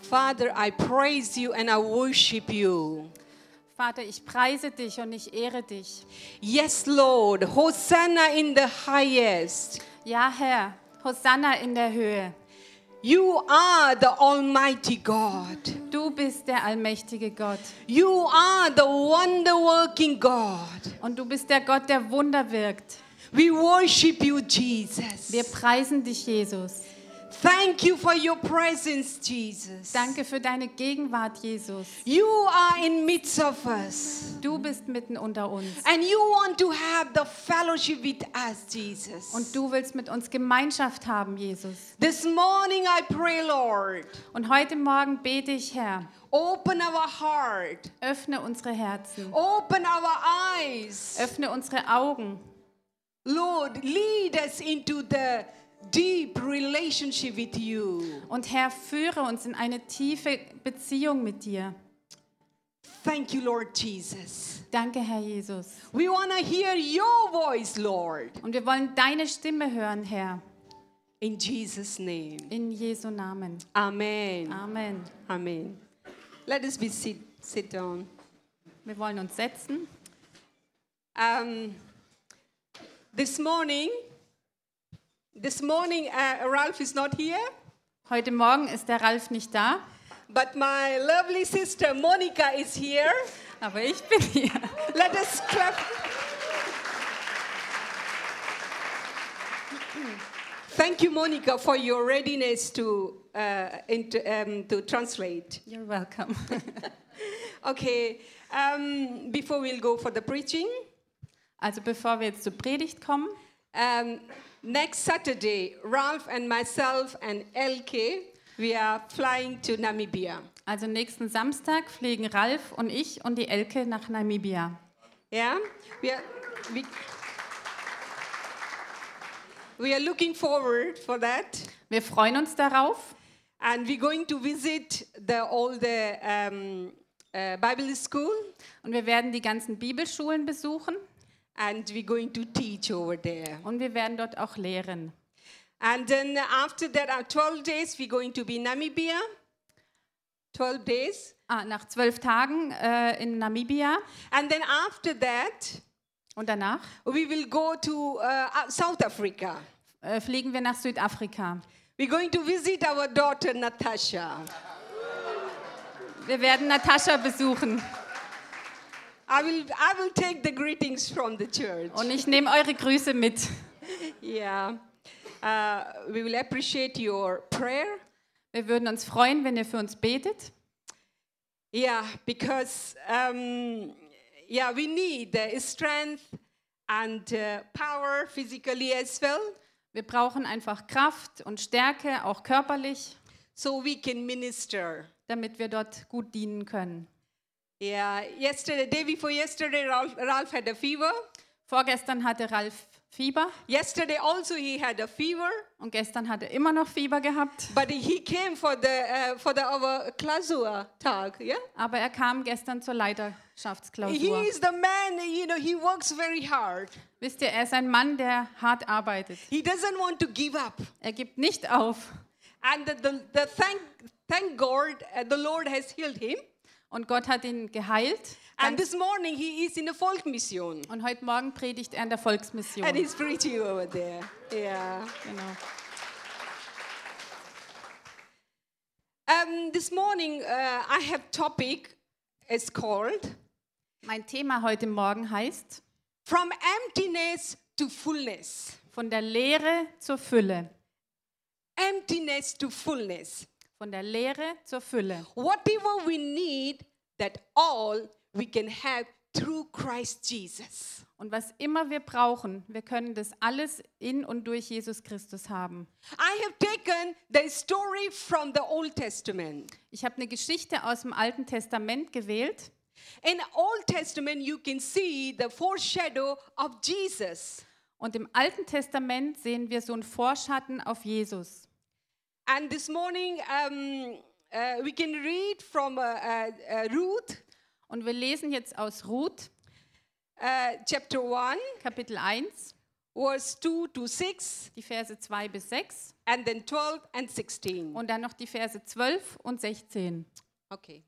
Father, I praise you and I worship you. Vater, ich preise dich und ich ehre dich. Yes, Lord. Hosanna in the highest. Ja, Herr, Hosanna in der Höhe. You are the Almighty God. Du bist der allmächtige Gott. You are the wonder-working God. Und du bist der Gott, der Wunder wirkt. We worship you, Jesus. Wir preisen dich, Jesus. Thank you for your presence, Jesus. Danke für deine Gegenwart, Jesus. You are in midst of us. Du bist mitten unter uns. And you want to have the fellowship with us, Jesus. Und du willst mit uns Gemeinschaft haben, Jesus. This morning I pray, Lord, Und heute Morgen bete ich, Herr, open our heart, öffne unsere Herzen, open our eyes. öffne unsere Augen. Lord, lead us into the deep relationship with you. Und Herr, führe uns in eine tiefe Beziehung mit dir. Thank you, Lord Jesus. Danke, Herr Jesus. We want to hear your voice, Lord. Und wir wollen deine Stimme hören, Herr. In Jesus' name. In Jesu Namen. Amen. Amen. Amen. Let us sit down. Wir wollen uns setzen. This morning, Ralph is not here, Heute Morgen ist der Ralf nicht da, but my lovely sister Monica is here. aber ich bin hier. Let us clap. Thank you, Monica, for your readiness to translate. You're welcome. Okay, before we'll go for the preaching, Also bevor wir jetzt zur Predigt kommen, next Saturday, Ralph and myself and Elke, we are flying to Namibia. also nächsten Samstag, fliegen Ralf und ich und die Elke nach Namibia. Yeah, we are looking forward for that, Wir freuen uns darauf and we're going to visit all the Bible school, und wir werden die ganzen Bibelschulen besuchen and we're going to teach over there. und wir werden dort auch lehren. And then after that, 12 days, we're going to be in Namibia. 12 days. Nach 12 Tagen in Namibia And then after that, und danach we will go to South Africa. fliegen wir nach Südafrika. We're going to visit our daughter Natasha. Wir werden Natascha besuchen I will take the greetings from the church. und ich nehme eure Grüße mit. Yeah. We will appreciate your prayer. Wir würden uns freuen, wenn ihr für uns betet. Yeah, because we need strength and power physically as well, Wir brauchen einfach Kraft und Stärke, auch körperlich, so we can minister. damit wir dort gut dienen können. Yeah, day before yesterday, Ralph had a fever. Vorgestern hatte Ralf Fieber Yesterday also he had a fever, und gestern hat er immer noch Fieber gehabt. but he came for our Klausur Tag. Yeah, Aber er kam gestern zur he Leiterschaftsklausur. is the man. He works very hard. Wisst ihr, er ist ein Mann, der hart arbeitet. He doesn't want to give up. Er gibt nicht auf. And thank God, the Lord has healed him. Und Gott hat ihn geheilt. And this morning he is in a folk mission. Und heute Morgen predigt er in der Volksmission. And he's preaching over there. Yeah. Genau. This morning I have topic. It's called Mein Thema heute Morgen heißt From Emptiness to Fullness. von der Leere zur Fülle. Emptiness to fullness. Von der Leere zur Fülle. Whatever we need, that all we can have through Christ Jesus. Und was immer wir brauchen, wir können das alles in und durch Jesus Christus haben. I have taken the story from the Old Testament. Ich habe eine Geschichte aus dem Alten Testament gewählt. In Old Testament you can see the foreshadow of Jesus. Und im Alten Testament sehen wir so einen Vorschatten auf Jesus. And this morning we can read from Ruth, Und wir lesen jetzt aus Ruth, chapter 1, Kapitel 1. verse 2 to 6, die Verse 2 bis 6 and then 12 and 16. und dann noch die Verse 12 und 16. Okay.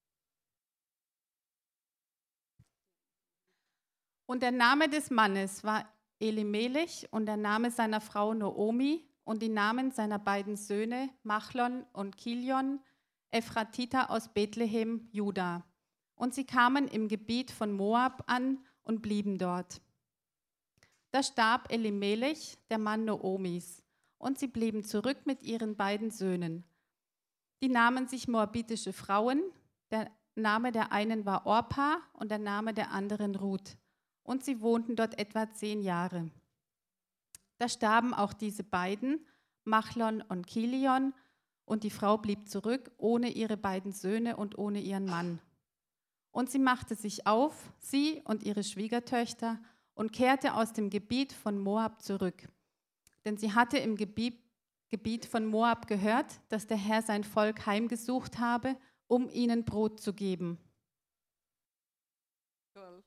Und der Name des Mannes war Elimelech und der Name seiner Frau Noomi und die Namen seiner beiden Söhne Machlon und Kilion, Ephratiter aus Bethlehem, Juda. Und sie kamen im Gebiet von Moab an und blieben dort. Da starb Elimelech, der Mann Noomis, und sie blieben zurück mit ihren beiden Söhnen. Die nahmen sich moabitische Frauen, der Name der einen war Orpa und der Name der anderen Ruth. Und sie wohnten dort etwa 10 Jahre. Da starben auch diese beiden, Machlon und Kilion, und die Frau blieb zurück, ohne ihre beiden Söhne und ohne ihren Mann. Und sie machte sich auf, sie und ihre Schwiegertöchter, und kehrte aus dem Gebiet von Moab zurück. Denn sie hatte im Gebiet von Moab gehört, dass der Herr sein Volk heimgesucht habe, um ihnen Brot zu geben. 12.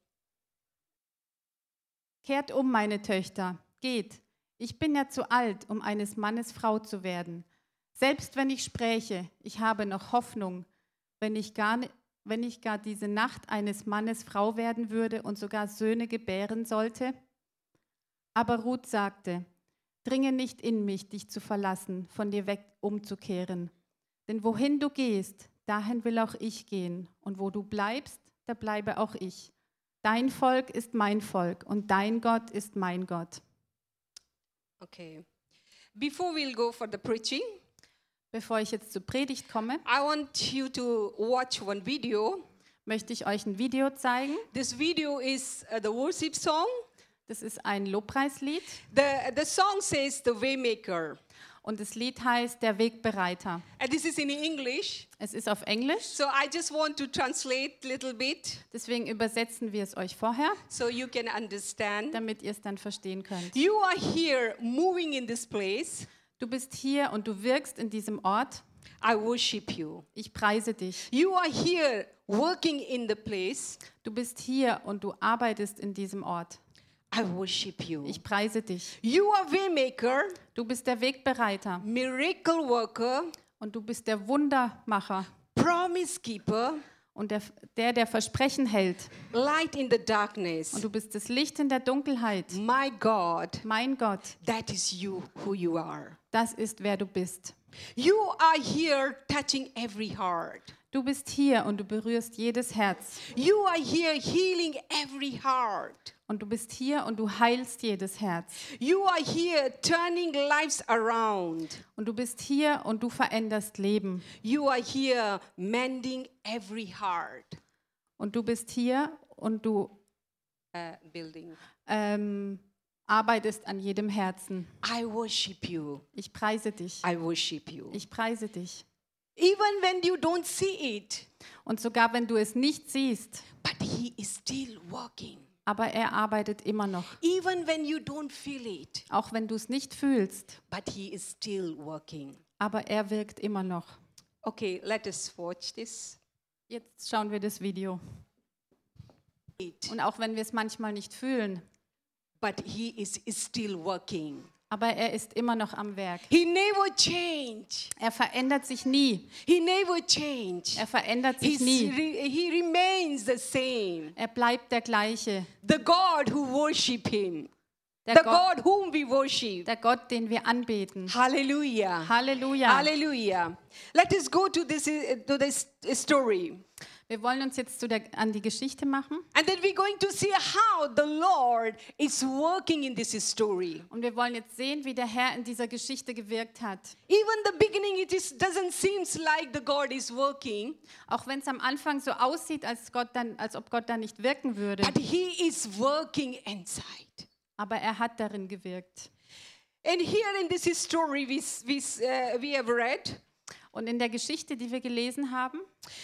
Kehrt um, meine Töchter, geht. Ich bin ja zu alt, um eines Mannes Frau zu werden. Selbst wenn ich spräche, ich habe noch Hoffnung, wenn ich gar diese Nacht eines Mannes Frau werden würde und sogar Söhne gebären sollte. Aber Ruth sagte, dringe nicht in mich, dich zu verlassen, von dir weg umzukehren. Denn wohin du gehst, dahin will auch ich gehen. Und wo du bleibst, da bleibe auch ich. Dein Volk ist mein Volk und dein Gott ist mein Gott. Okay. Before we'll go for the preaching, Bevor ich jetzt zur Predigt komme, I want you to watch one video. möchte ich euch ein Video zeigen. This video is the worship song. Das ist ein Lobpreislied The song says The Waymaker. und das Lied heißt Der Wegbereiter. And this is in English. Es ist auf Englisch, So I just want to translate a little bit deswegen übersetzen wir es euch vorher, so you can understand. damit ihr es dann verstehen könnt. You are here moving in this place. Du bist hier und du wirkst in diesem Ort. I worship you. Ich preise dich. You are here working in the place. Du bist hier und du arbeitest in diesem Ort. I worship you. Ich preise dich. You are Waymaker, Du bist der Wegbereiter miracle worker, und du bist der Wundermacher promise keeper, und der Versprechen hält. light in the darkness. Und du bist das Licht in der Dunkelheit. My God, Mein Gott, that is you, who you are. das ist, wer du bist. You are here touching every heart. Du bist hier und du berührst jedes Herz. You are here healing every heart. Und du bist hier und du heilst jedes Herz. You are here turning lives around. Und du bist hier und du veränderst Leben. You are here mending every heart. Und du bist hier und du Building. arbeitest an jedem Herzen. I worship you. Ich preise dich. I worship you. Ich preise dich. Even when you don't see it, Und sogar wenn du es nicht siehst, but He is still working. aber er arbeitet immer noch. Even when you don't feel it, Auch wenn du es nicht fühlst, but He is still working. aber er wirkt immer noch. Okay, let us watch this. Jetzt schauen wir das Video. Und auch wenn wir es manchmal nicht fühlen, But He is still working. aber er ist immer noch am Werk. He never changed. Er verändert sich nie. He never changed. Er verändert sich nie. He remains the same. Er bleibt der gleiche. The God who worship Him. Der The Gott, God whom we worship. der Gott, den wir anbeten. Hallelujah. Halleluja. Hallelujah. Let us go to this story. Wir wollen uns jetzt an die Geschichte machen. And then we're going to see how the Lord is working in this story. Und wir wollen jetzt sehen, wie der Herr in dieser Geschichte gewirkt hat. Even the beginning, doesn't seem like the God is working, Auch wenn es am Anfang so aussieht, als ob Gott da nicht wirken würde. but He is working inside. Aber er hat darin gewirkt. And here in this story we have read, Und in der Geschichte, die wir gelesen haben,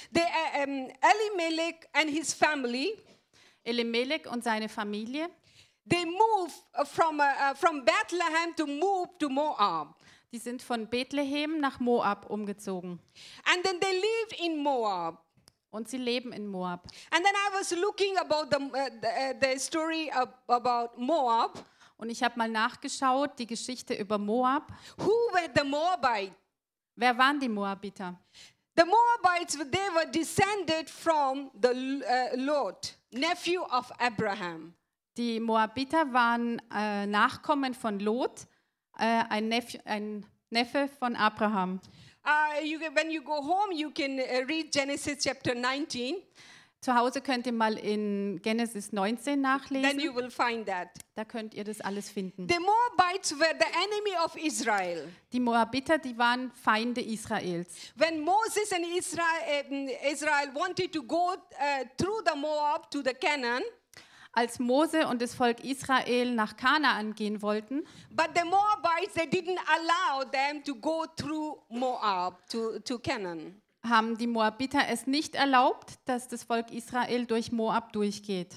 Elimelech and his family, Elimelech und seine Familie, they moved from Bethlehem to move to Moab. die sind von Bethlehem nach Moab umgezogen. And then they lived in Moab. Und sie leben in Moab. And then I was looking about the story about Moab. Und ich habe mal nachgeschaut, die Geschichte über Moab. Who were the Moabites? Wer waren die Moabiter? The Moabites, they were descended from the Lot, nephew of Abraham. Die Moabiter waren Nachkommen von Lot, ein Neffe von Abraham. When you go home, you can read Genesis chapter 19. Zu Hause könnt ihr mal in Genesis 19 Then nachlesen. you will find that. Da könnt ihr das alles finden. The Moabites were the enemy of Israel. Die Moabiter, die waren Feinde Israels. When Moses and Israel wanted to go through the Moab to the Canaan, Als Mose und das Volk Israel nach Kanaan gehen wollten, but the Moabites, they didn't allow them to go through Moab to Canaan. haben die Moabiter es nicht erlaubt, dass das Volk Israel durch Moab durchgeht.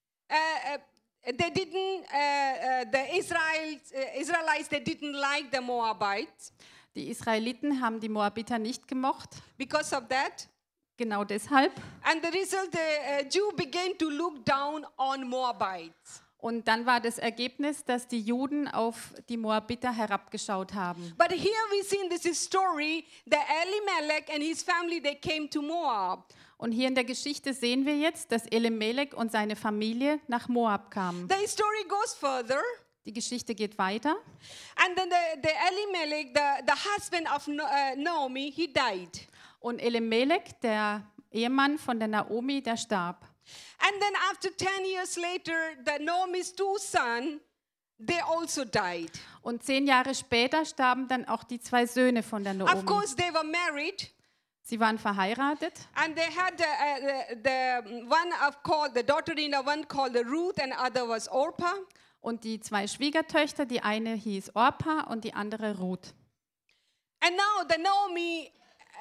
They didn't. The Israelites, they didn't like the Moabites. Die Israeliten haben die Moabiter nicht gemocht, Because of that, genau deshalb. and the result, the Jew began to look down on Moabites. Und dann war das Ergebnis, dass die Juden auf die Moabiter herabgeschaut haben. But here we see in this story that Elimelech and his family, they came to Moab. Und hier in der Geschichte sehen wir jetzt, dass Elimelech und seine Familie nach Moab kamen. The story goes further, Die Geschichte geht weiter. and then the Elimelech, the husband of Naomi, he died. Und Elimelech, der Ehemann von der Naomi, der starb. And then after 10 years later, the Naomi's two sons, they also died. Und 10 Jahre später starben dann auch die 2 Söhne von der Of Naomi. course, they were married, Sie waren verheiratet and they had the one called the daughter-in-law, one called the Ruth, and other was Orpah. und die 2 Schwiegertöchter, die eine hieß Orpa und die andere Ruth. And now the Naomi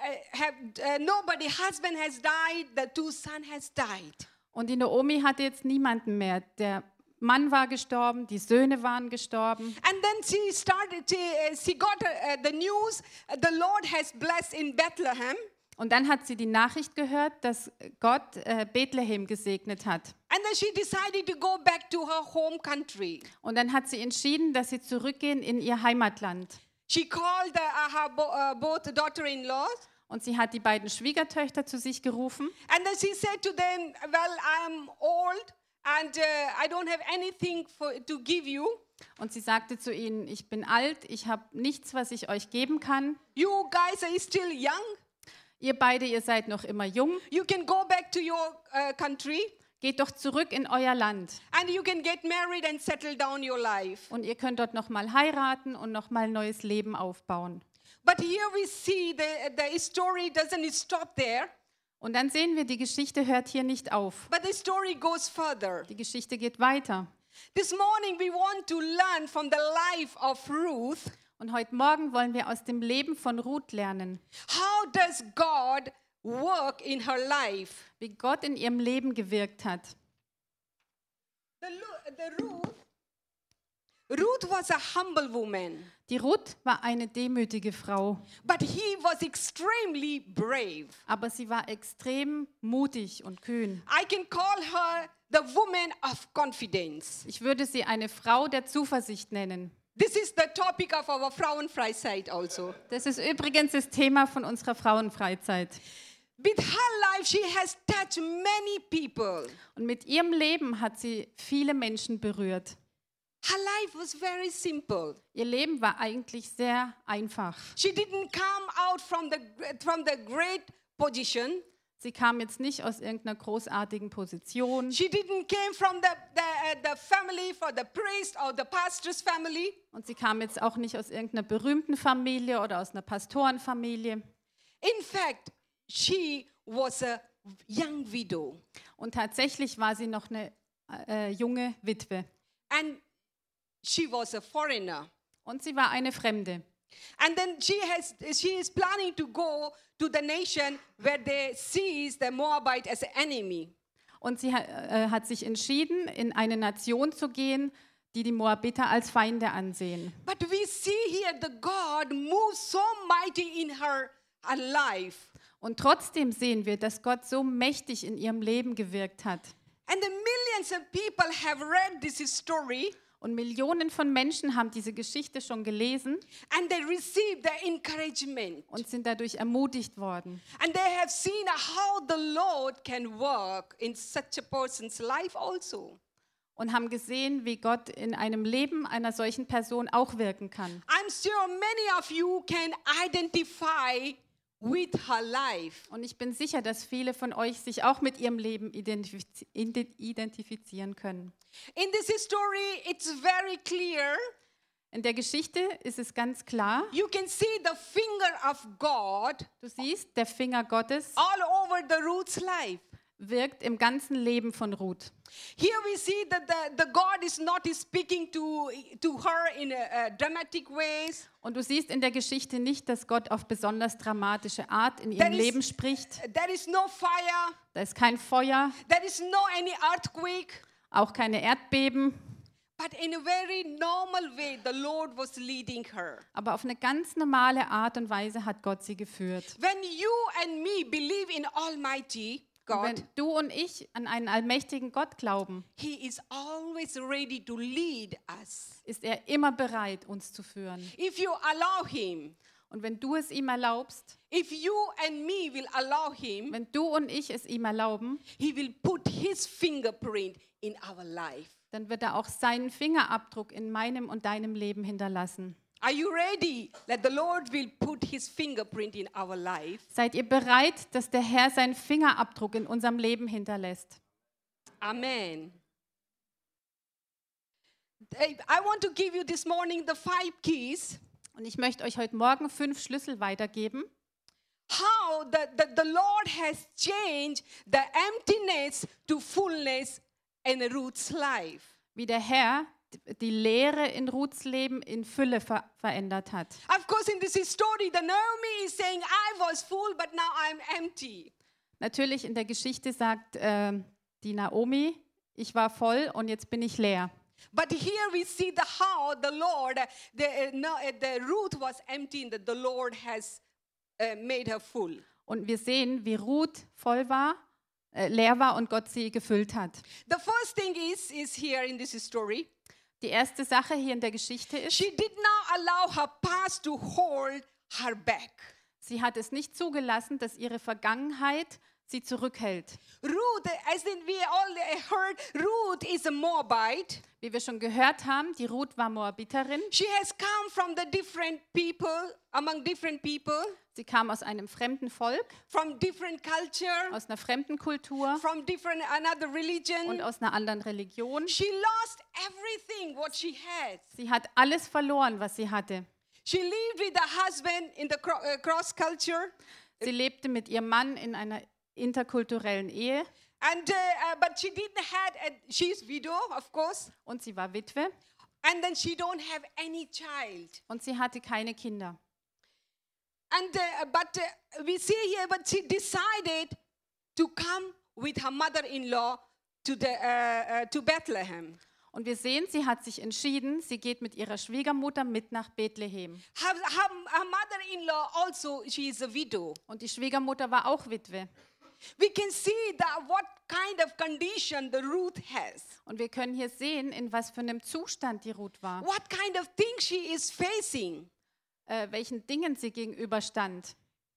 nobody, husband has died, the two sons has died. Und die Naomi hatte jetzt niemanden mehr. Der Mann war gestorben, die Söhne waren gestorben. And then she got the news, the Lord has blessed in Bethlehem. Und dann hat sie die Nachricht gehört, dass Gott Bethlehem gesegnet hat. And then she decided to go back to her home country. Und dann hat sie entschieden, dass sie zurückgehen in ihr Heimatland. She called both daughter-in-laws. Und sie hat die beiden Schwiegertöchter zu sich gerufen. And then she said to them, well, I'm old and I don't have anything to give you. Und sie sagte zu ihnen, ich bin alt, ich habe nichts, was ich euch geben kann. You guys are still young. Ihr beide, ihr seid noch immer jung. You can go back to your country Geht doch zurück in euer Land. and you can get married and settle down your life. Und ihr könnt dort nochmal heiraten und nochmal ein neues Leben aufbauen. But here we see the story doesn't stop there, Und dann sehen wir, die Geschichte hört hier nicht auf. but the story goes further. Die Geschichte geht weiter. This morning we want to learn from the life of Ruth. Und heute Morgen wollen wir aus dem Leben von Ruth lernen, How does God work in her life? wie Gott in ihrem Leben gewirkt hat. Ruth was a humble woman, Die Ruth war eine demütige Frau, but he was extremely brave. aber sie war extrem mutig und kühn. I can call her the woman of confidence. Ich würde sie eine Frau der Zuversicht nennen. This is the topic of our Frauenfreizeit also. Das ist übrigens das Thema von unserer Frauenfreizeit. With her life, she has touched many people. Und mit ihrem Leben hat sie viele Menschen berührt. Her life was very simple. Ihr Leben war eigentlich sehr einfach. She didn't come out from the great position. Sie kam jetzt nicht aus irgendeiner großartigen Position She didn't came from the family for the priest or the pastor's family. und sie kam jetzt auch nicht aus irgendeiner berühmten Familie oder aus einer Pastorenfamilie. In fact, she was a young widow. Und tatsächlich war sie noch eine junge Witwe. And she was a foreigner. Und sie war eine Fremde. And then she is planning to go to the nation where they sees the Moabite as an enemy. Und sie hat sich entschieden, in eine Nation zu gehen, die die Moabiter als Feinde ansehen. But we see here the God moves so mighty in her life. Und trotzdem sehen wir, dass Gott so mächtig in ihrem Leben gewirkt hat. And the millions of people have read this story. Und Millionen von Menschen haben diese Geschichte schon gelesen and they received the encouragement. und sind dadurch ermutigt worden. And they have seen how the Lord can work in such a person's life also. Und haben gesehen, wie Gott in einem Leben einer solchen Person auch wirken kann. I'm sure many of you can identify with her life. Und ich bin sicher, dass viele von euch sich auch mit ihrem Leben identifizieren können. In this story, it's very clear. In der Geschichte ist es ganz klar, You can see the finger of God du siehst, der Finger Gottes all over the Ruth's life. wirkt im ganzen Leben von Ruth. Here we see that the God is not speaking to her in dramatic ways. Und du siehst in der Geschichte nicht, dass Gott auf besonders dramatische Art in There ihrem is- Leben spricht. There is no fire. Da ist kein Feuer, There is no any earthquake. auch keine Erdbeben, But in a very normal way, the Lord was leading her. aber auf eine ganz normale Art und Weise hat Gott sie geführt. When you and me believe in Almighty Und God, wenn du und ich an einen allmächtigen Gott glauben, He is always ready to lead us. ist er immer bereit, uns zu führen. If you allow Him, Und wenn du es ihm erlaubst, if you and me will allow Him, wenn du und ich es ihm erlauben, He will put His fingerprint in our life. dann wird er auch seinen Fingerabdruck in meinem und deinem Leben hinterlassen. Are you ready that the Lord will put His fingerprint in our life? Seid ihr bereit, dass der Herr seinen Fingerabdruck in unserem Leben hinterlässt? Amen. I want to give you this morning the 5 keys. Und ich möchte euch heute Morgen 5 Schlüssel weitergeben, How the Lord has changed the emptiness to fullness in Ruth's life. wie der Herr die Leere in Ruths Leben in Fülle verändert hat. Of course, in this story, the Naomi is saying, I was full, but now I'm empty. Natürlich in der Geschichte sagt die Naomi, ich war voll und jetzt bin ich leer. But here we see how the Lord, the Ruth was empty and the Lord has made her full. Und wir sehen, wie Ruth voll war, leer war und Gott sie gefüllt hat. The first thing is here in this story, Die erste Sache hier in der Geschichte ist, she did not allow her past to hold her back. sie hat es nicht zugelassen, dass ihre Vergangenheit sie zurückhält. Ruth, as we all heard, Ruth is a Moabite. Wie wir schon gehört haben, die Ruth war Moabiterin. She has come from the different people, among different people, Sie kam aus einem fremden Volk, from different culture, aus einer fremden Kultur from different another religion. und aus einer anderen Religion. She lost everything what she had. Sie hat alles verloren, was sie hatte. She lived with her husband in the cross culture, Sie lebte mit ihrem Mann in einer interkulturellen Ehe and but she didn't had. She's widow, of course, und sie war Witwe and then she don't have any child. und sie hatte keine Kinder. And we see here, but she decided to come with her mother-in-law to Bethlehem. Und wir sehen, sie hat sich entschieden, sie geht mit ihrer Schwiegermutter mit nach Bethlehem. Her mother-in-law also, she is a widow. Und die Schwiegermutter war auch Witwe. We can see that what kind of condition the Ruth has. Und wir können hier sehen, in was für einem Zustand die Ruth war, What kind of thing she is facing. welchen Dingen sie gegenüberstand.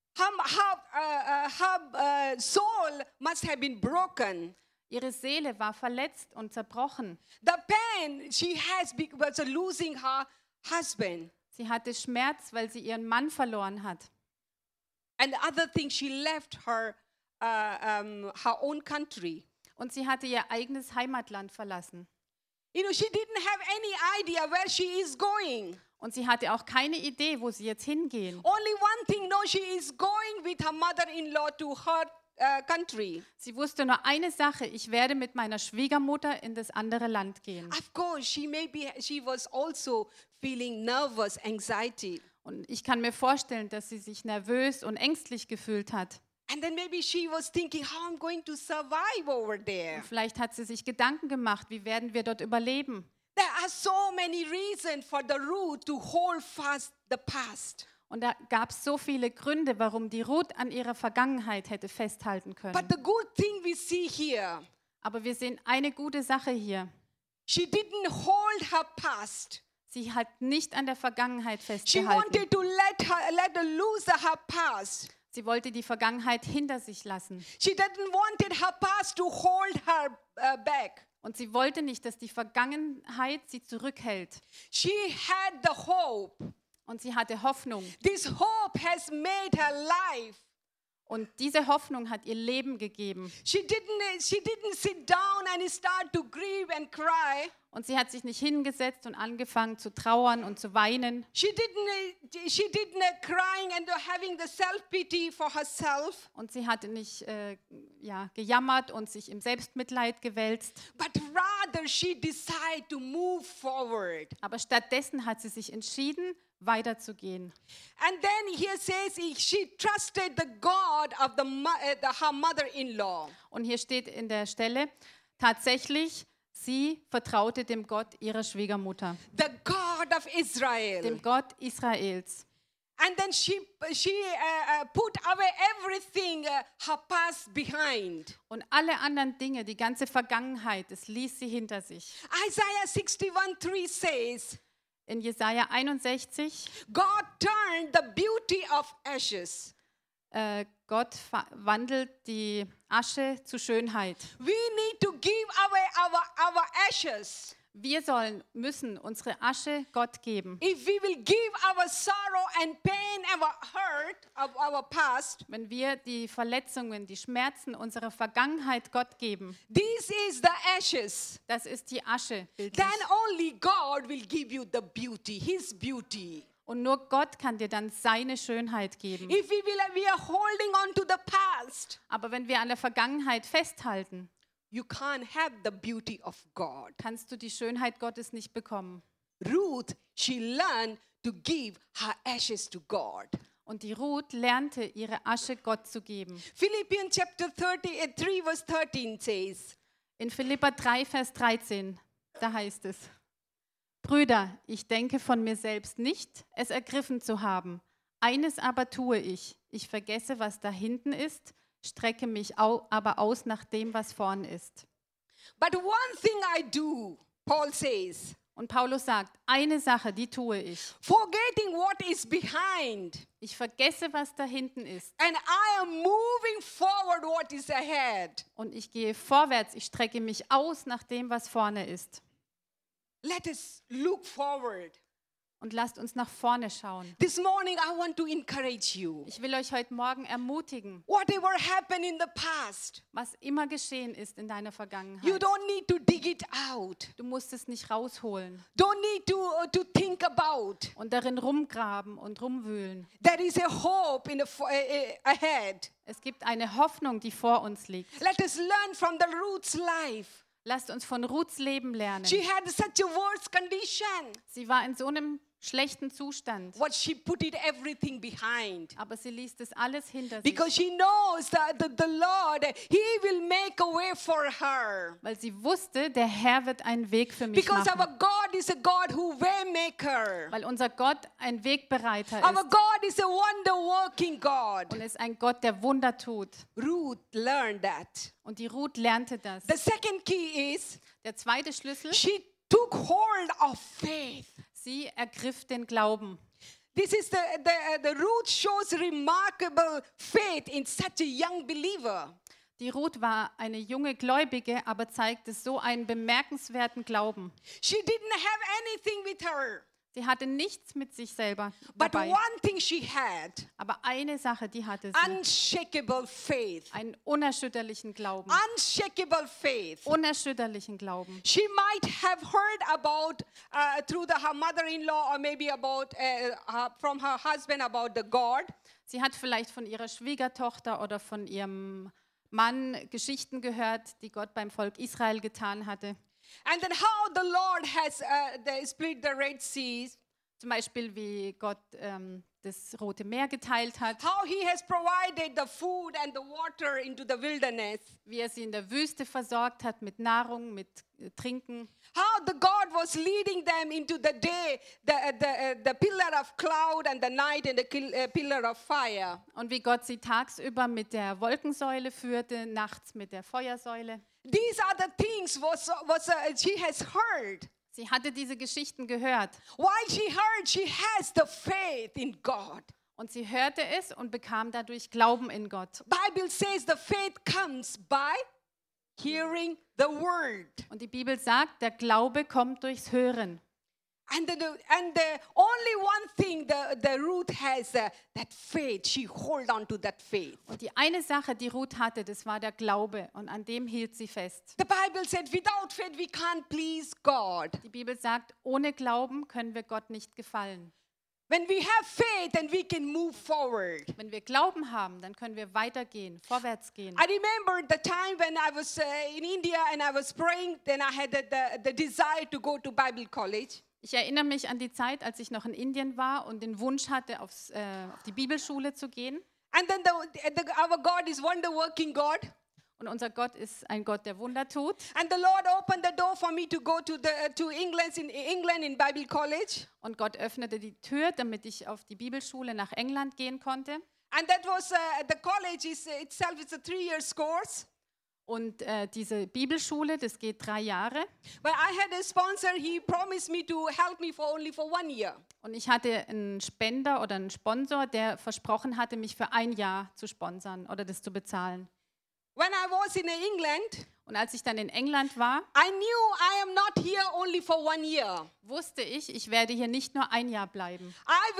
Her soul must have been broken. Ihre Seele war verletzt und zerbrochen. The pain she has because of losing her husband. Sie hatte Schmerz, weil sie ihren Mann verloren hat. And the other thing, she left her own country. Und sie hatte ihr eigenes Heimatland verlassen. You know, she didn't have any idea where she is going. Und sie hatte auch keine Idee, wo sie jetzt hingehen. Only one thing, no, she is going with her mother-in-law to her country. Sie wusste nur eine Sache, ich werde mit meiner Schwiegermutter in das andere Land gehen. Of course, she was also feeling nervous, anxiety. Und ich kann mir vorstellen, dass sie sich nervös und ängstlich gefühlt hat. And then maybe she was thinking, how I'm going to survive over there. Und vielleicht hat sie sich Gedanken gemacht, wie werden wir dort überleben? There are so many reasons for the Ruth to hold fast the past. Und da gab es so viele Gründe, warum die Ruth an ihrer Vergangenheit hätte festhalten können. But the good thing we see here, Aber wir sehen eine gute Sache hier. She didn't hold her past. Sie hat nicht an der Vergangenheit She festgehalten. wanted to let her lose her past. Sie wollte die Vergangenheit hinter sich lassen. She didn't wanted her past to hold her back. Und sie wollte nicht, dass die Vergangenheit sie zurückhält. She had the hope. Und sie hatte Hoffnung. This hope has made her life. Und diese Hoffnung hat ihr Leben gegeben. She didn't sit down and start to grieve and cry. Und sie hat sich nicht hingesetzt und angefangen zu trauern und zu weinen. She didn't crying and having the self-pity for herself. Und sie hatte nicht gejammert und sich im Selbstmitleid gewälzt. But rather she decided to move forward. Aber stattdessen hat sie sich entschieden, weiterzugehen. And then here says she trusted the God of her mother-in-law. Und hier steht in der Stelle, tatsächlich, sie vertraute dem Gott ihrer Schwiegermutter, The God of Israel. dem Gott Israels. And then she put away everything, her past behind. Und alle anderen Dinge, die ganze Vergangenheit, das ließ sie hinter sich. Isaiah 61:3 says, In Jesaja 61, God turned the beauty of ashes. Gott wandelt die Asche zu Schönheit. We need to give away our ashes. Wir müssen unsere Asche Gott geben. If we will give our sorrow and pain, our hurt of our past, Wenn wir die Verletzungen, die Schmerzen unserer Vergangenheit Gott geben, this is the ashes. das ist die Asche, bildlich. Then only God will give you the beauty, His beauty. Und nur Gott kann dir dann seine Schönheit geben. If we are holding on to the past, Aber wenn wir an der Vergangenheit festhalten, you can't have the beauty of God. kannst du die Schönheit Gottes nicht bekommen. Ruth, she learned to give her ashes to God. Und die Ruth lernte, ihre Asche Gott zu geben. Philippians chapter 3 verse 13 says, In Philipper 3, Vers 13, da heißt es, Brüder, ich denke von mir selbst nicht, es ergriffen zu haben. Eines aber tue ich, ich vergesse, was da hinten ist, strecke mich aber aus nach dem, was vorn ist. but one thing I do, Paul says, Und Paulus sagt, eine Sache, die tue ich. forgetting what is behind, Ich vergesse, was da hinten ist. and I am moving forward what is ahead. Und ich gehe vorwärts, ich strecke mich aus nach dem, was vorne ist. Let us look forward. Und lasst uns nach vorne schauen. This morning I want to encourage you. Ich will euch heute Morgen ermutigen, Whatever happened in the past, was immer geschehen ist in deiner you Vergangenheit. don't need to dig it out. Du musst es nicht rausholen Don't need to think about. und darin rumgraben und rumwühlen. There is a hope ahead. Es gibt eine Hoffnung, die vor uns liegt. Let us learn from the Ruth's life. Lasst uns von Ruths Leben lernen. She had such a worse condition, Sie war in so einem schlechten Zustand, but she put it everything behind. aber sie ließ das alles hinter sich, Because she knows that the Lord, He will make a way for her. weil sie wusste, der Herr wird einen Weg für mich Because our machen. God is a God who waymaker. Weil unser Gott ein Wegbereiter Our ist God is a wonder-working God. und ist ein Gott, der Wunder tut. Ruth learned that. Und die Ruth lernte das. The second key is Der zweite Schlüssel, she took hold of faith. sie ergriff den Glauben. This is the Ruth shows remarkable faith in such a young believer. Die Ruth war eine junge Gläubige, aber zeigte so einen bemerkenswerten Glauben. She didn't have anything with her, Sie hatte nichts mit sich selber but dabei. one thing she had, Aber eine Sache, die hatte sie. unshakable faith. Einen unerschütterlichen Glauben. Unshakable faith. Unerschütterlichen Glauben. She might have heard about through her mother-in-law or maybe about from her husband about the God. Sie hat vielleicht von ihrer Schwiegertochter oder von ihrem Mann Geschichten gehört, die Gott beim Volk Israel getan hatte. And then how the Lord has split the Red Sea, Zum Beispiel, wie Gott das Rote Meer geteilt hat, how He has provided the food and the water into the wilderness, wie er sie in der Wüste versorgt hat mit Nahrung, mit Trinken, how the God was leading them into the day, the pillar of cloud and the night and the pillar of fire. und wie Gott sie tagsüber mit der Wolkensäule führte, nachts mit der Feuersäule. These are the things she has heard. Sie hatte diese Geschichten gehört While she heard, she has the faith in God. und sie hörte es und bekam dadurch Glauben in Gott. Bible says the faith comes by hearing the word. Und die Bibel sagt, der Glaube kommt durchs Hören. And the only one thing the Ruth has, that faith. She hold on to that faith. Und die eine Sache, die Ruth hatte, das war der Glaube und an dem hielt sie fest. The Bible said, without faith we can't please God. Die Bibel sagt, ohne Glauben können wir Gott nicht gefallen. When we have faith, then we can move forward. Wenn wir Glauben haben, dann können wir weitergehen, vorwärts gehen. I remember the time when I was in India and I was praying, then I had the desire to go to Bible college. Ich erinnere mich an die Zeit, als ich noch in Indien war und den Wunsch hatte, auf die Bibelschule zu gehen. And then our God is wonder-working God. Und unser Gott ist ein Gott, der Wunder tut. And the Lord opened the door for me to go to England in Bible college. Und Gott öffnete die Tür, damit ich auf die Bibelschule nach England gehen konnte. And that was the college itself is a 3-year course. Und diese Bibelschule, das geht 3 Jahre. But I had a sponsor. He promised me to help me only for 1 year. Und ich hatte einen Spender oder einen Sponsor, der versprochen hatte, mich für 1 Jahr zu sponsern oder das zu bezahlen. When I was in England, Und als ich dann in England war, I knew I am not here only for 1 year. wusste ich werde hier nicht nur 1 Jahr bleiben.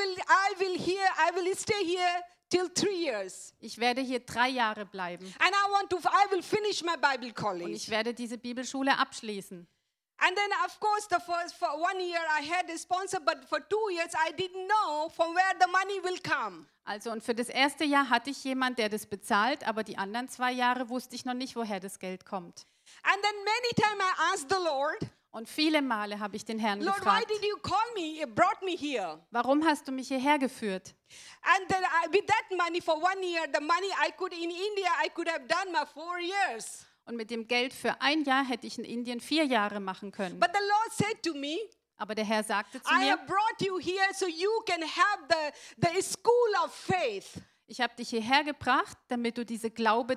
I will stay here till 3 years. Ich werde hier 3 Jahre bleiben. And I will finish my Bible Und college. ich werde diese Bibelschule abschließen. And then, of course, for 1 year I had a sponsor, but for 2 years I didn't know from where the money will come. Also und für das erste Jahr hatte ich jemand, der das bezahlt, aber die anderen 2 Jahre wusste ich noch nicht, woher das Geld kommt. And then many times I asked the Lord, Und viele Male habe ich den Herrn Lord, why gefragt, did you call me? You brought me here. warum hast du mich hierher geführt? And then with that money for 1 year, the money in India, I could have done my 4 years. Und mit dem Geld für 1 Jahr hätte ich in Indien 4 Jahre machen können. But the Lord said to me, Aber der Herr sagte zu I mir, have brought you here so you can have the school of faith. ich habe dich hierher gebracht, damit du diese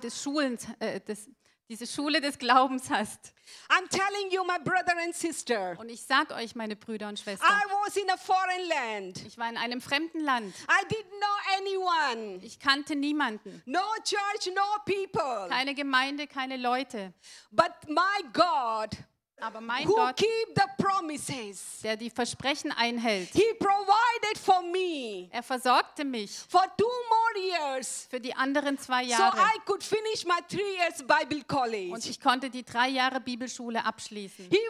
diese Schule des Glaubens hast. I'm telling you, my brother and sister, Und ich sage euch, meine Brüder und I Schwestern, was in a foreign land. ich war in einem fremden Land. I didn't know anyone. Ich kannte niemanden. No church, no people. Keine Gemeinde, keine Leute. But my God, Aber mein who Gott, keep the promises, der die Versprechen einhält, He provided for me er versorgte mich for 2 more years. für die anderen 2 So Jahre. I could finish my 3 years Bible Und college. ich konnte die 3 Jahre Bibelschule abschließen. He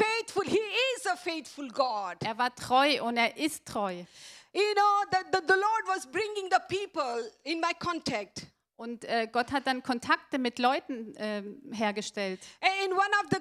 is a faithful God. Er war treu und er ist treu. You know, the Lord was bringing the people in my contact. Und Gott hat dann Kontakte mit Leuten hergestellt. In one of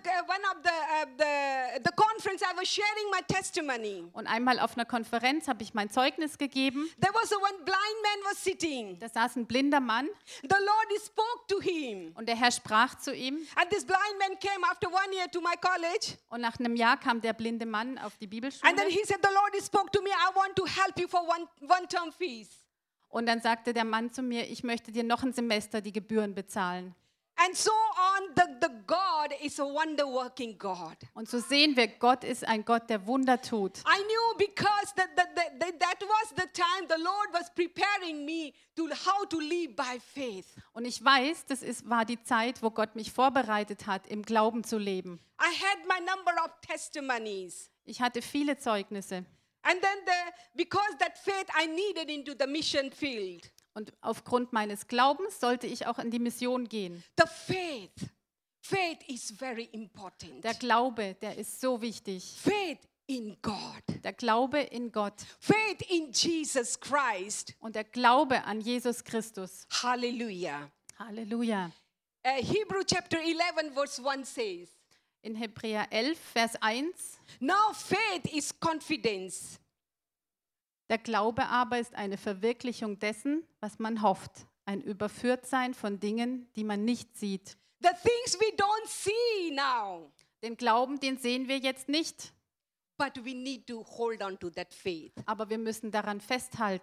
the conference, I was sharing my testimony. Und einmal auf einer Konferenz habe ich mein Zeugnis gegeben. There was one blind man was sitting. Da saß ein blinder Mann The Lord spoke to him. und der Herr sprach zu ihm. And this blind man came after 1 year to my college. Und nach einem Jahr kam der blinde Mann auf die And then Bibelschule. he said, the Lord spoke to me, I want to help you for one term fees. Und dann sagte der Mann zu mir, ich möchte dir noch ein Semester die Gebühren bezahlen. And so on, the God is a wonder-working God. Und so sehen wir, Gott ist ein Gott, der Wunder tut. I knew because that was the time the Lord was preparing me to how to live by faith. Und ich weiß, war die Zeit, wo Gott mich vorbereitet hat, im Glauben zu leben. I had my number of testimonies. Ich hatte viele Zeugnisse. And then because that faith I needed into the mission field. Und aufgrund meines Glaubens sollte ich auch in die Mission gehen. The faith is very important. Der Glaube, der ist so wichtig. Faith in God. Der Glaube in Gott Faith in Jesus Christ. und der Glaube an Jesus Christus. Hallelujah. Halleluja. Hebrew chapter 11 verse 1 says, In Hebräer 11, Vers 1, now faith is confidence. der Glaube aber ist eine Verwirklichung dessen, was man hofft. Ein Überführtsein von Dingen, die man nicht sieht. The things we don't see now, Den Glauben, den sehen wir jetzt nicht, but we need to hold on to that faith. aber wir müssen daran festhalten.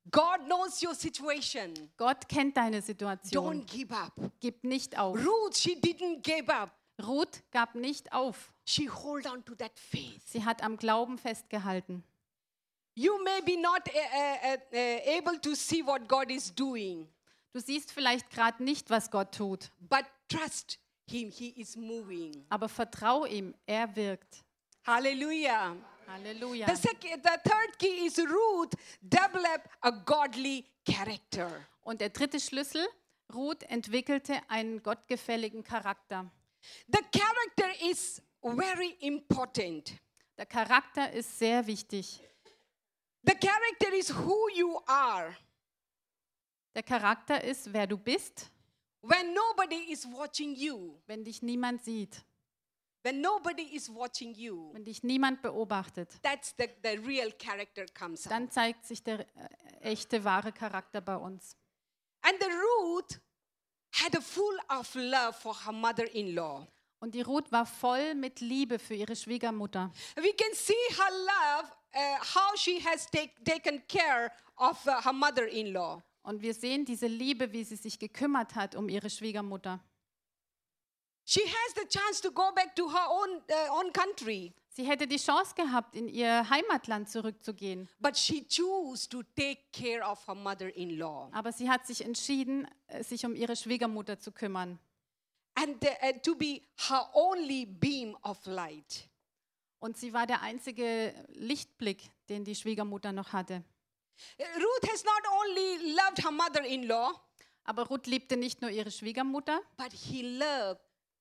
God knows your situation. Gott kennt deine Situation. Don't give up. Gib nicht auf. Ruth, she didn't give up. Ruth gab nicht auf. She hold on to that faith. Sie hat am Glauben festgehalten. You may be not able to see what God is doing, Du siehst vielleicht gerade nicht, was Gott tut, but trust Him. He is moving. aber vertrau ihm, er wirkt. Hallelujah. Halleluja. The third key is Ruth developed a godly character. Und der dritte Schlüssel, Ruth entwickelte einen gottgefälligen Charakter. The character is very important. Der Charakter ist sehr wichtig. The character is who you are Der Charakter ist, wer du bist, when nobody is watching you. wenn dich niemand sieht, When nobody is watching you, wenn dich niemand beobachtet. that's the real character comes Dann out. zeigt sich der echte, wahre Charakter bei uns. And the Ruth had a full of love for her mother-in-law. Und die Ruth war voll mit Liebe für ihre Schwiegermutter. We can see her love, how she has taken care of her mother-in-law. Und wir sehen diese Liebe, wie sie sich gekümmert hat um ihre Schwiegermutter. She has the chance to go back to her own country, Sie hätte die Chance gehabt, in ihr Heimatland zurückzugehen. but she chose to take care of her mother-in-law Aber sie hat sich entschieden, sich um ihre Schwiegermutter zu kümmern. and to be her only beam of light. Und sie war der einzige Lichtblick, den die Schwiegermutter noch hatte. Ruth has not only loved her mother-in-law, Aber Ruth liebte nicht nur ihre Schwiegermutter, but he loved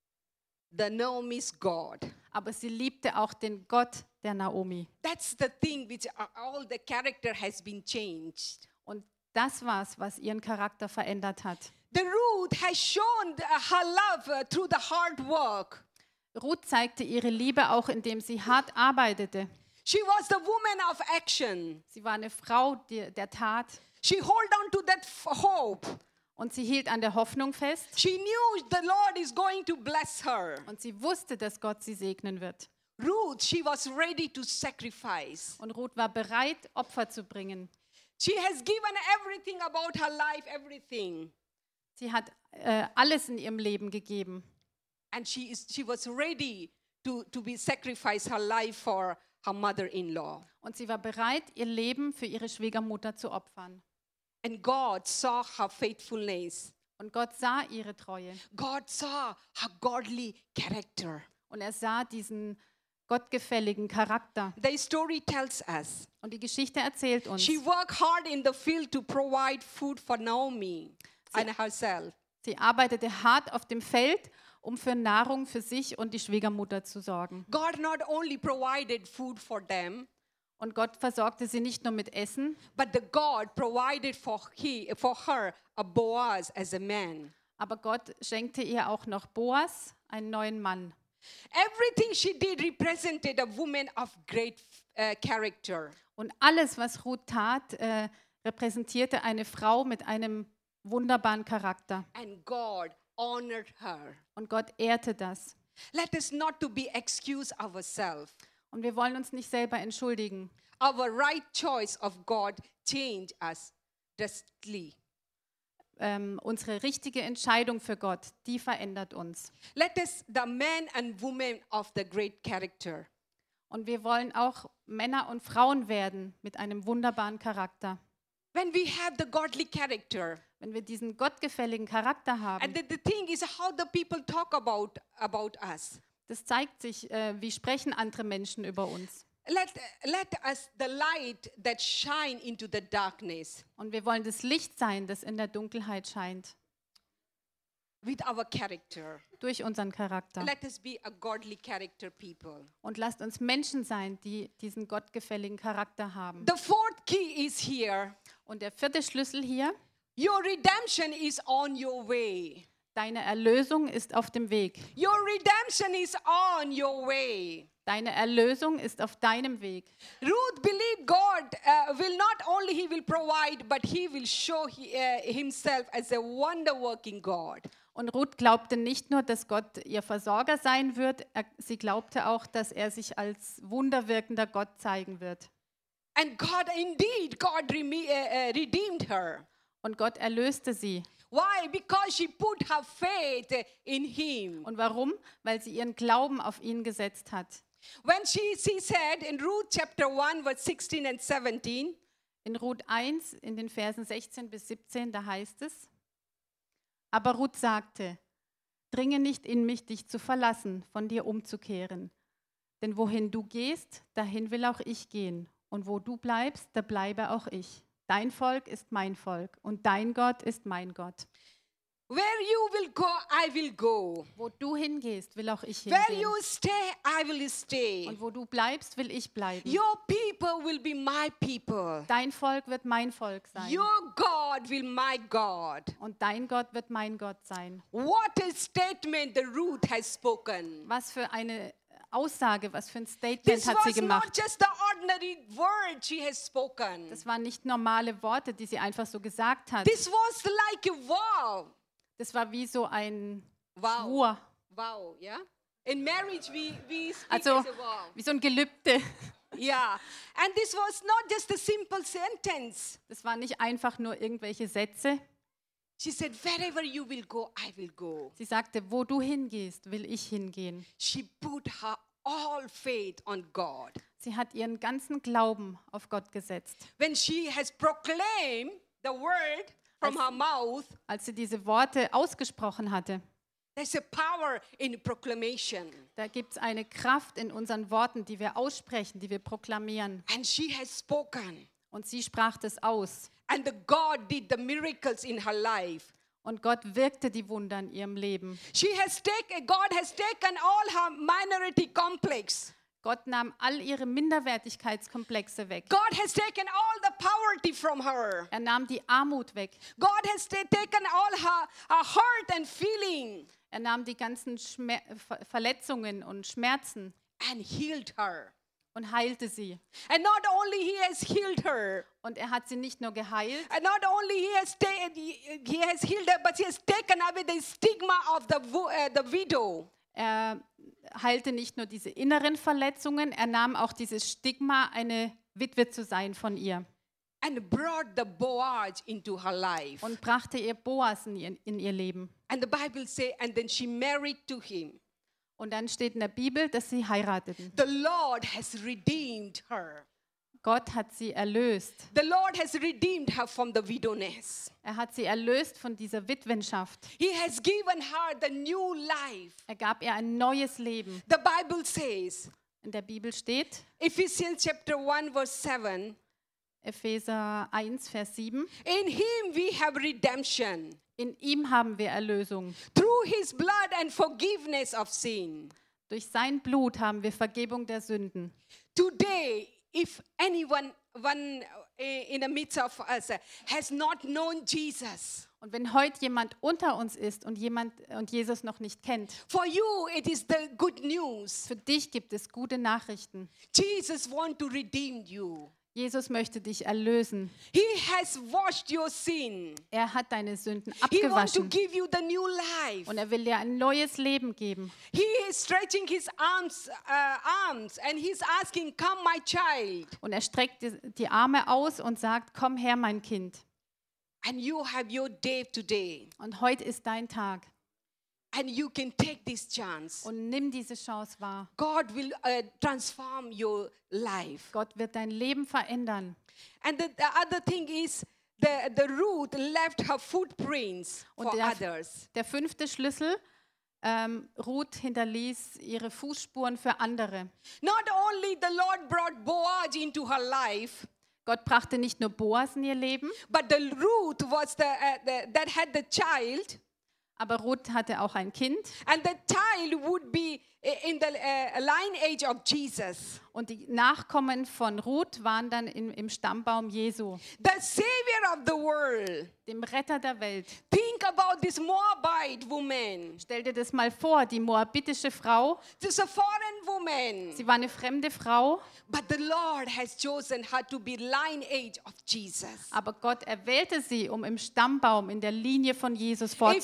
the Naomi's God. aber sie liebte auch den Gott der Naomi. That's the thing which all the character has been changed. Und das war's, was ihren Charakter verändert hat. The Ruth has shown her love through the hard work. Ruth zeigte ihre Liebe auch, indem sie hart arbeitete. She was the woman of action. Sie war eine Frau der Tat She hold on to that hope. und sie hielt an der Hoffnung fest She knew the Lord is going to bless her. und sie wusste, dass Gott sie segnen wird. Ruth, she was ready to sacrifice. Und Ruth war bereit, Opfer zu bringen. She has given everything about her life, everything. Sie hat alles in ihrem Leben gegeben. And she was ready to be sacrifice her life for her mother-in-law. Und sie war bereit, ihr Leben für ihre Schwiegermutter zu opfern. And God saw her faithfulness. Und Gott sah ihre Treue. God saw her godly character. Und er sah diesen gottgefälligen Charakter. The story tells us Und die Geschichte erzählt uns, she worked hard in the field to provide food for Naomi and herself. sie arbeitete hart auf dem Feld, um für Nahrung für sich und die Schwiegermutter zu sorgen. God not only provided food for them, Und Gott versorgte sie nicht nur mit Essen, but the God provided for her a Boaz as a man. aber Gott schenkte ihr auch noch Boas, einen neuen Mann. Everything she did represented a woman of great character. Und alles, was Ruth tat, repräsentierte eine Frau mit einem wunderbaren Charakter. And God honored her. Und Gott ehrte das. Let us not to be excuse ourselves. Und wir wollen uns nicht selber entschuldigen. Our right choice of God change us drastically. Unsere richtige Entscheidung für Gott, die verändert uns. Let us, the men and women of the great character. Und wir wollen auch Männer und Frauen werden mit einem wunderbaren Charakter. When we have the godly character, Wenn wir diesen gottgefälligen Charakter haben, and the thing is how the people talk about us. das zeigt sich, wie sprechen andere Menschen über uns. Let us the light that shine into the darkness Und wir wollen das Licht sein, das in der Dunkelheit scheint, with our character. durch unseren Charakter. Let us be a godly character people. Und lasst uns Menschen sein, die diesen gottgefälligen Charakter haben. The fourth key is here. Und der vierte Schlüssel hier, Your redemption is on your way. deine Erlösung ist auf dem Weg. Your redemption is on your way. Deine Erlösung ist auf deinem Weg. Ruth believed God will not only he will provide, but he will show himself as a wonder-working God. Und Ruth glaubte nicht nur, dass Gott ihr Versorger sein wird, sie glaubte auch, dass er sich als wunderwirkender Gott zeigen wird. And God redeemed her. Und Gott erlöste sie. Why? Because she put her faith in him. Und warum? Weil sie ihren Glauben auf ihn gesetzt hat. When she said in Ruth chapter 1 verse 16 and 17, In Ruth 1, in den Versen 16 bis 17, da heißt es, aber Ruth sagte, dringe nicht in mich, dich zu verlassen, von dir umzukehren. Denn wohin du gehst, dahin will auch ich gehen. Und wo du bleibst, da bleibe auch ich. Dein Volk ist mein Volk und dein Gott ist mein Gott. where you will go, I will go. Wo du hingehst, will auch ich Where hingehen. you stay, I will stay. Und wo du bleibst, will ich bleiben. Your people will be my people. Dein Volk wird mein Volk sein. Your God will my God. Und dein Gott wird mein Gott sein. What a statement the Ruth has spoken. Was für eine Aussage, was für ein Statement This hat sie was not gemacht. just the ordinary word she has spoken. Das waren nicht normale Worte, die sie einfach so gesagt hat. This was like a vow. Das war wie so ein Wow. Schwur, Vow, yeah? In marriage, we speak also as a vow. wie so ein Gelübde. Yeah. And this was not just a simple sentence. Das waren nicht einfach nur irgendwelche Sätze. She said, wherever you will go, I will go. Sie sagte, wo du hingehst, will ich hingehen. She put her all faith on God. Sie hat ihren ganzen Glauben auf Gott gesetzt. When she has proclaimed the word from her mouth, Als sie diese Worte ausgesprochen hatte, there's a power in proclamation. da gibt es eine Kraft in unseren Worten, die wir aussprechen, die wir proklamieren. And she has spoken. Und sie sprach das aus. And the God did the miracles in her life. Und Gott wirkte die Wunder in ihrem Leben. God has taken all her minority complex. Gott nahm all ihre Minderwertigkeitskomplexe weg. God has taken all the poverty from her. Er nahm die Armut weg. God has taken all her hurt and feeling Er nahm die ganzen Verletzungen und Schmerzen and healed her. und heilte sie. And not only he has healed her, Und er hat sie nicht nur geheilt, and not only he has healed her, but he has taken away the stigma of the widow. er heilte nicht nur diese inneren Verletzungen, er nahm auch dieses Stigma, eine Witwe zu sein von ihr. And brought the Boaz into her life. Und brachte ihr Boas in ihr Leben. And the Bible says, and then she married to him. Und dann steht in der Bibel, dass sie heirateten. The Lord has redeemed her. Gott hat sie erlöst. The Lord has redeemed her from the widowness. Er hat sie erlöst von dieser Witwenschaft. He has given her the new life. Er gab ihr ein neues Leben. The Bible says, In der Bibel steht, Ephesians chapter 1 verse 7, Epheser 1, Vers 7, in him we have redemption, in ihm haben wir Erlösung. through his blood and forgiveness of sin. Durch sein Blut haben wir Vergebung der Sünden. Today, if anyone in the midst of us has not known Jesus, Und wenn heute jemand unter uns ist und Jesus noch nicht kennt, for you it is the good news. für dich gibt es gute Nachrichten. Jesus wants to redeem you. Jesus möchte dich erlösen. He has washed your sin. Er hat deine Sünden He wants to abgewaschen give you the new life. und er will dir ein neues Leben geben. He is stretching his arms and he's asking, come my child. Und er streckt die Arme aus und sagt, komm her, mein Kind. And you have your day today. Und heute ist dein Tag. And you can take this chance. Und nimm diese Chance wahr. God will transform your life. Gott wird dein Leben verändern. And the other thing is, the Ruth left her footprints Und for others. der fünfte Schlüssel, Ruth hinterließ ihre Fußspuren für andere. Not only the Lord brought Boaz into her life, Gott brachte nicht nur Boas in ihr Leben, but the Ruth was that had the child, aber Ruth hatte auch ein Kind. and the child would be in the lineage of Jesus. Und die Nachkommen von Ruth waren dann im Stammbaum Jesu, The Savior of the world. dem Retter der Welt. Think about this Moabite woman. Stell dir das mal vor, die moabitische Frau, This is a foreign woman. sie war eine fremde Frau, But the Lord has chosen her to be lineage of Jesus. aber Gott erwählte sie, um im Stammbaum, in der Linie von Jesus If you vorzukommen.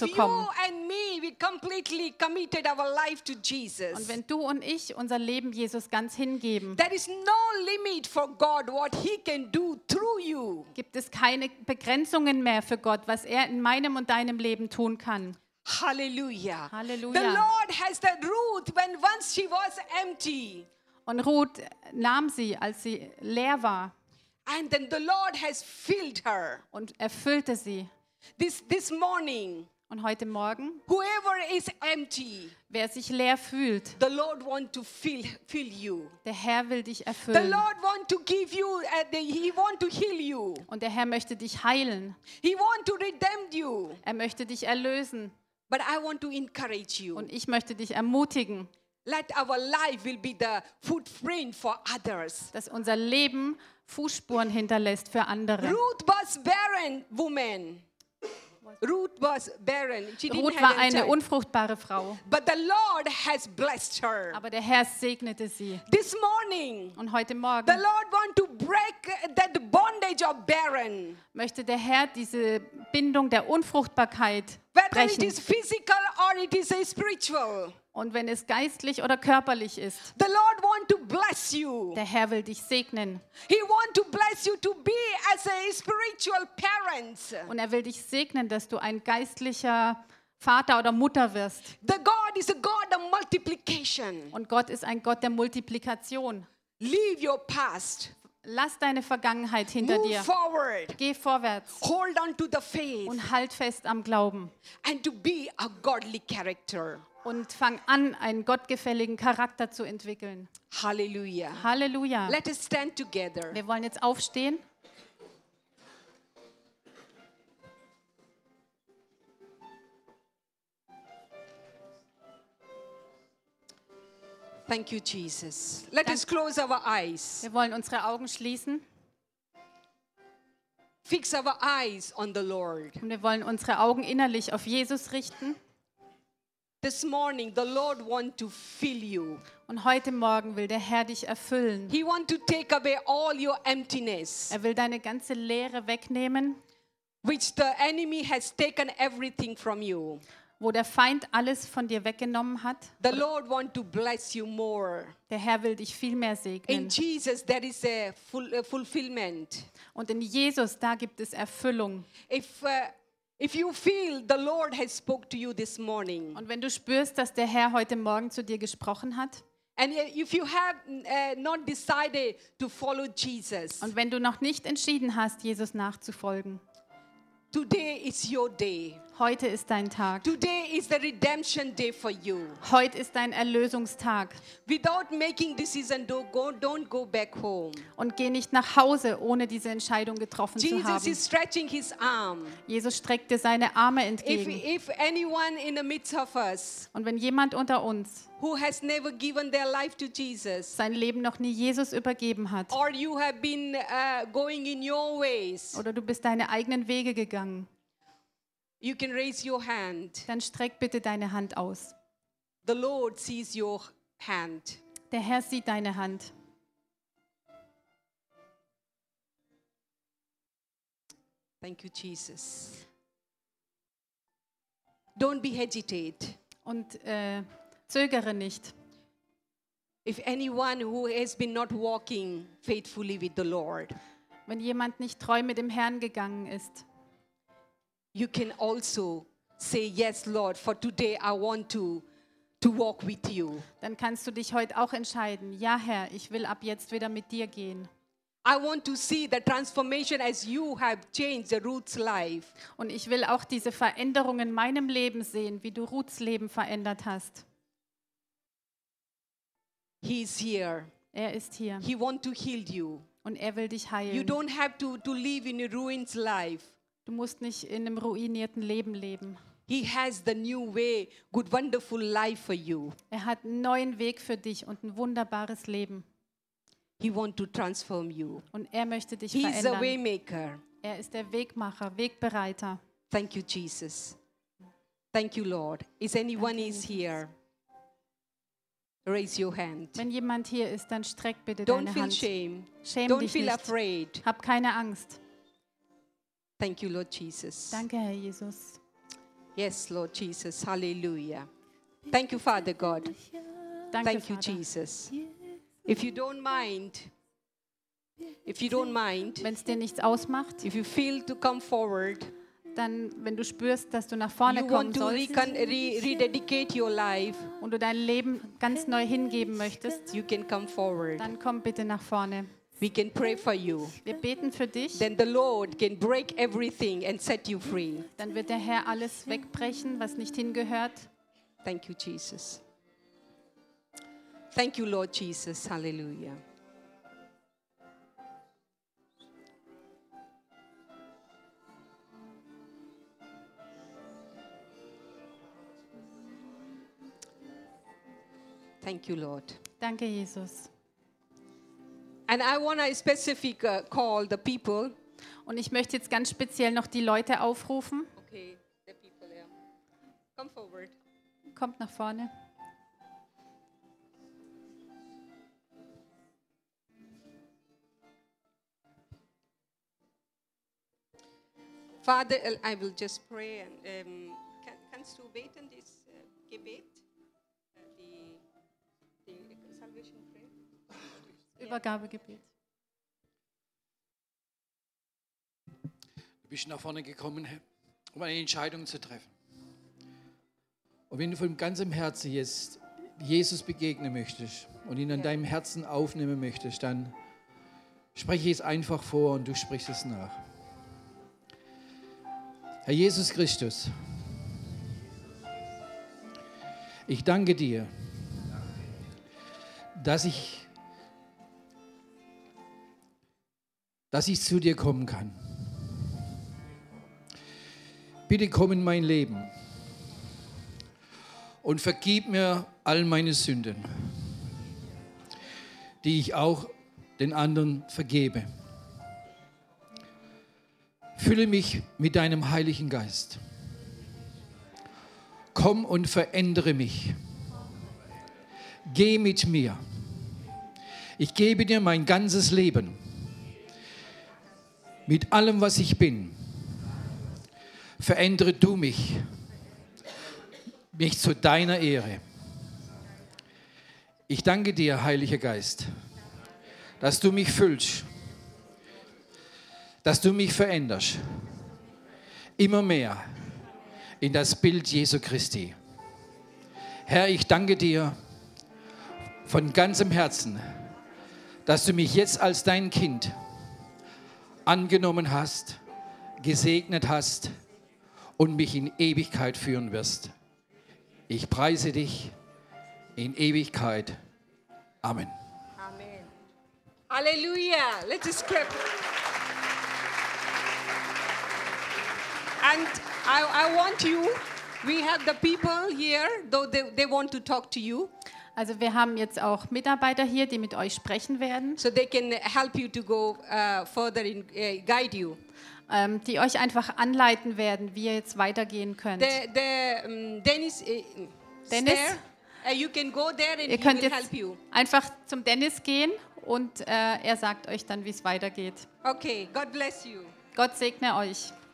and me, we completely committed our life to Und Jesus, wenn du und ich unser Leben Jesus ganz hingeben, there is no limit for God what He can do through you. gibt es keine Begrenzungen mehr für Gott, was er in meinem und deinem Leben tun kann. Hallelujah. Halleluja. The Lord has that Ruth when once she was empty. Und Ruth nahm sie, als sie leer war, And then the Lord has filled her. und erfüllte sie. This morning, Und heute Morgen, whoever is empty, wer sich leer fühlt, the Lord want to fill you. der Herr will dich The erfüllen. Lord want to give you, He want to heal you. Und der Herr möchte dich heilen. He want to redeem you. Er möchte dich erlösen. But I want to encourage you. Und ich möchte dich ermutigen, Let our life will be the footprint for others. dass unser Leben Fußspuren hinterlässt für andere. Ruth was barren woman. Ruth was barren. She didn't Ruth have war a eine child. unfruchtbare Frau, But the Lord has blessed her. aber der Herr segnete sie. This morning, Und heute Morgen the Lord want to break that bondage of barren. möchte der Herr diese Bindung der Unfruchtbarkeit Whether it brechen. is physical or it is spiritual. Und wenn es geistlich oder körperlich ist, The Lord want to bless you. der Herr will dich segnen. He want to bless you to be as a spiritual parents. Und er will dich segnen, dass du ein geistlicher Vater oder Mutter wirst. The God is a God of multiplication. Und Gott ist ein Gott der Multiplikation. Leave your past. Lass deine Vergangenheit hinter Move dir. forward. Geh vorwärts Hold on to the faith und halt fest am Glauben. and to be a godly character. Und fang an, einen gottgefälligen Charakter zu entwickeln. Hallelujah. Halleluja. Let us stand together. Wir wollen jetzt aufstehen. Thank you, Jesus. Let us close our eyes. Wir wollen unsere Augen schließen Fix our eyes on the Lord. und wir wollen unsere Augen innerlich auf Jesus richten. This morning, the Lord want to fill you. Und heute Morgen will der Herr dich erfüllen. He want to take away all your emptiness, Er will deine ganze Leere wegnehmen, which the enemy has taken everything from you. wo der Feind alles von dir weggenommen hat. The Lord want to bless you more. Der Herr will dich viel mehr In segnen. Jesus, there is a fulfillment. Und in Jesus, da gibt es Erfüllung. If you feel the Lord has spoke to you this morning, Und wenn du spürst, dass der Herr heute Morgen zu dir gesprochen hat, and if you have not decided to follow Jesus, und wenn du noch nicht entschieden hast, Jesus nachzufolgen, today is your day. heute ist dein Tag. Today is the redemption day for you. Heute ist dein Erlösungstag. Without making decision, don't go back home. Und geh nicht nach Hause, ohne diese Entscheidung getroffen zu Jesus haben. is stretching his arm. Jesus streckt dir seine Arme If entgegen. anyone in the midst of us Und wenn jemand unter uns who has never given their life to Jesus, sein Leben noch nie Jesus übergeben hat, or you have been going in your ways, oder du bist deine eigenen Wege gegangen, you can raise your hand. dann streck bitte deine Hand aus. The Lord sees your hand. Der Herr sieht deine Hand. Thank you, Jesus. Don't be hesitate. Und zögere nicht. If anyone who has been not walking faithfully with the Lord, Wenn jemand nicht treu mit dem Herrn gegangen ist, you can also say, yes, Lord, for today I want to walk with you. dann kannst du dich heute auch entscheiden, ja Herr, ich will ab jetzt wieder mit dir gehen. I want to see the transformation as you have changed the Ruth's life. Und ich will auch diese Veränderung in meinem Leben sehen, wie du Ruths Leben verändert hast. He is here. Er ist hier He want to heal you. und er will dich You heilen. don't have to live in a ruined life. Du musst nicht in einem ruinierten Leben leben. He has the new way, good, wonderful life for you. Er hat einen neuen Weg für dich und ein wunderbares Leben. He want to transform you. Und er möchte dich He is a verändern. waymaker. Er ist der Wegmacher, Wegbereiter. Thank you, Jesus. Thank you, Lord. Is anyone is here? Raise your hand. Wenn jemand hier ist, dann streck bitte Don't deine feel Hand. shame. Schäm Don't dich feel nicht. afraid. Hab keine Angst. Thank you, Lord Jesus. Danke, Herr Jesus. Yes, Lord Jesus. Hallelujah. Thank you, Father God. Danke, Thank you, Vater. Jesus. If you don't mind, Wenn es dir nichts ausmacht, if you feel to come forward, dann, wenn du spürst, dass du nach vorne you kommen want to sollst rededicate your life, und du dein Leben ganz neu hingeben möchtest, you can come forward. dann komm bitte nach vorne. We can pray for you. Wir beten für dich, Then the Lord can break everything and set you free. dann wird der Herr alles wegbrechen, was nicht hingehört. Thank you, Jesus. Thank you, Lord Jesus. Hallelujah. Thank you, Lord. Danke, Jesus. And I want to specific call the people. Und ich möchte jetzt ganz speziell noch die Leute aufrufen. Okay, the people there. Come forward. Kommt nach vorne. Father, I will just pray. And, kannst du beten, das Gebet? Die Salvation Prayer? Übergabegebet. Du bist nach vorne gekommen, um eine Entscheidung zu treffen. Und wenn du von ganzem Herzen jetzt Jesus begegnen möchtest und ihn an deinem Herzen aufnehmen möchtest, dann spreche ich es einfach vor und du sprichst es nach. Herr Jesus Christus, ich danke dir, dass ich zu dir kommen kann. Bitte komm in mein Leben und vergib mir all meine Sünden, die ich auch den anderen vergebe. Fülle mich mit deinem Heiligen Geist. Komm und verändere mich. Geh mit mir. Ich gebe dir mein ganzes Leben. Mit allem, was ich bin. Verändere du mich zu deiner Ehre. Ich danke dir, Heiliger Geist, dass du mich füllst, dass du mich veränderst, immer mehr in das Bild Jesu Christi. Herr, ich danke dir von ganzem Herzen, dass du mich jetzt als dein Kind angenommen hast, gesegnet hast und mich in Ewigkeit führen wirst. Ich preise dich in Ewigkeit. Amen. Amen. Hallelujah. Let us clap. And I want you, we have the people here, though they want to talk to you. Also wir haben jetzt auch Mitarbeiter hier, die mit euch sprechen werden, So they can help you to go further and guide you. Die euch einfach anleiten werden, wie ihr jetzt weitergehen könnt. Dennis, Dennis? there. You can go there and Ihr he könnt will jetzt help you. einfach zum Dennis gehen und er sagt euch dann, wie es weitergeht. Okay, God bless you. Gott segne euch.